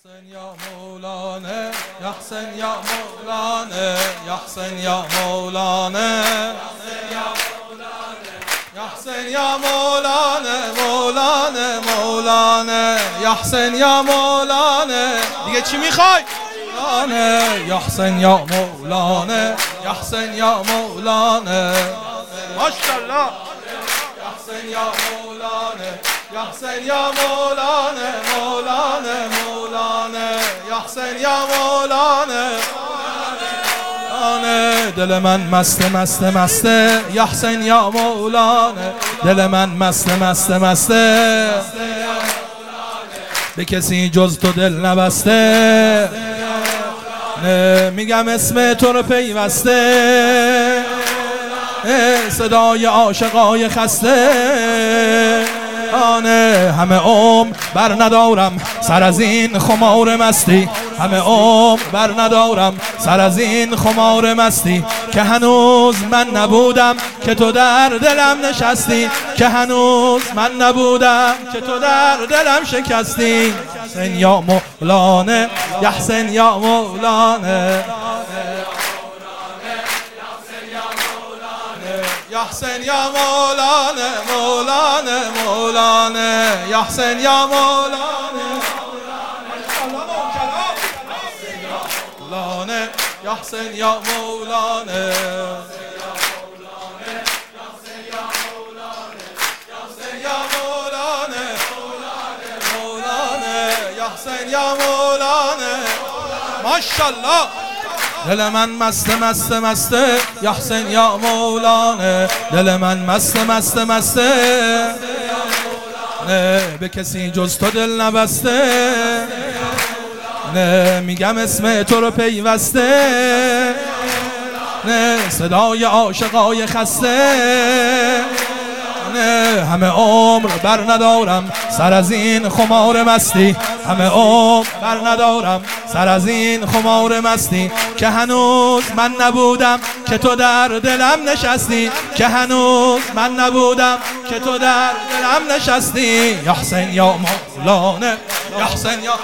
حسین یا مولانا یا حسین یا مولانا یا حسین یا مولانا یا حسین یا مولانا مولانا مولانا یا حسین یا مولانا. دیگه چی میخوای؟ یا حسین یا مولانا یا حسین یا مولانا ماشاءالله. یا حسین یا مولانا یا حسین یا مولانا مولانا مولانا یا حسین یا مولانا. دل من مست مست مسته یا حسین یا مولانا. دل من مست مست مسته به کسی جز تو دل نبسته. میگم اسم تو رو پیوسته صدای عاشقای خسته. همه عمر بر ندارم سر از این خمار مستی. همه عمر بر ندارم سر از این خمار مستی. که هنوز من نبودم که تو در دلم نشستی. که هنوز من نبودم که تو در دلم شکستی. حسین یا مولانا یا حسین یا مولانا یا حسین یا مولانا مولانا مولانا یا حسین یا مولانا مولانا یا حسین یا مولانا یا حسین یا مولانا ماشاءالله. دل من مست مست مسته یا حسین یا مولانا. دل من مست مست مسته به کسی جز تو دل نبسته. میگم اسم تو رو پیوسته صدای عاشقای خسته. همه عمر بر ندارم سر از این خمار مستی. همه عمر بر ندارم سر از این خمار مستی. که هنوز من نبودم که تو در دلم نشستی. که هنوز من نبودم که تو در دلم نشستی. یا حسین یا مولانا یا حسین یا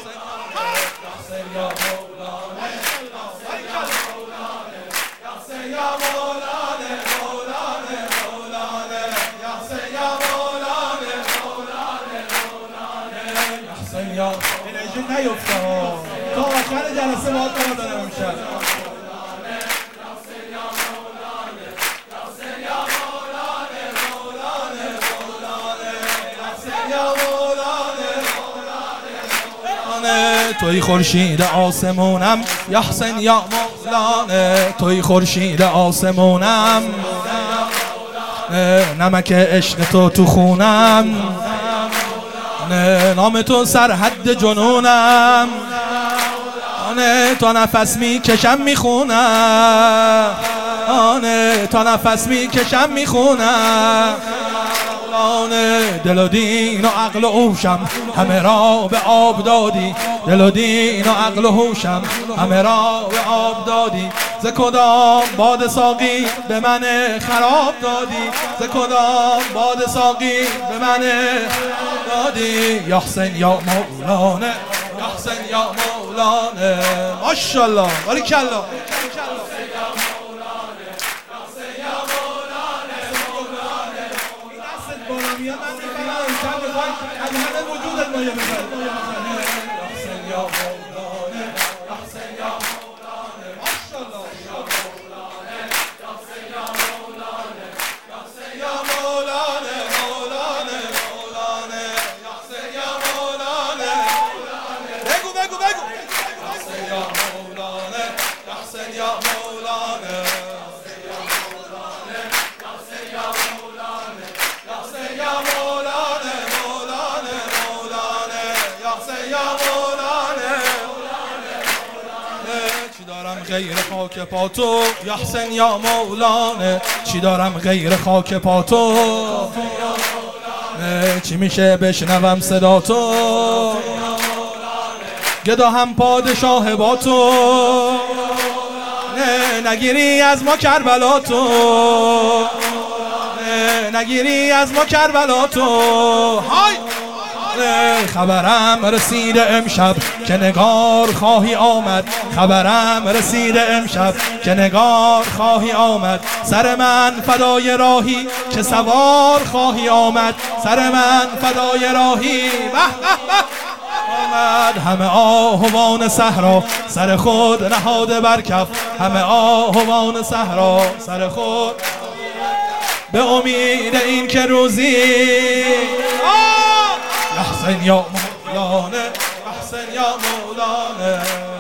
انرژی نیفته تا آخر جلسه باید برا دارم امشب. توی خورشید آسمونم یا حسین یا مولانا. توی خورشید آسمونم نمک عشق تو خونم. نام تو سرحد جنونم. تا نفس میکشم میخونم. تا نفس میکشم میخونم. دل و دین و عقل و هوشم همه را به آب دادی. دل و دین و عقل و هوشم همه را به آب دادی. ز کدام باد ساقی به من خراب دادی. ز کدام باد ساقی به من دادی. یا حسین یا مولانا یا حسین یا مولانا ماشاءالله باریکالله. غیر خاک پاتو یا حسین یا مولانا. چی دارم غیر خاک پاتو؟ چی میشه بشنوم صدا تو؟ گدا هم پادشاه با تو. نگیری از ما کربلا تو. نگیری از ما کربلا تو. های خبرم رسیده امشب که نگار خواهی آمد، خبرم رسیده امشب که نگار خواهی آمد. سر من فدای راهی که سوار خواهی آمد، سر من فدای راهی آمد. همه آهوان صحرا سر خود نهاده بر کف، همه آهوان صحرا سر خود به امید این که روزی احسن یا مولانا، احسن یا مولانا.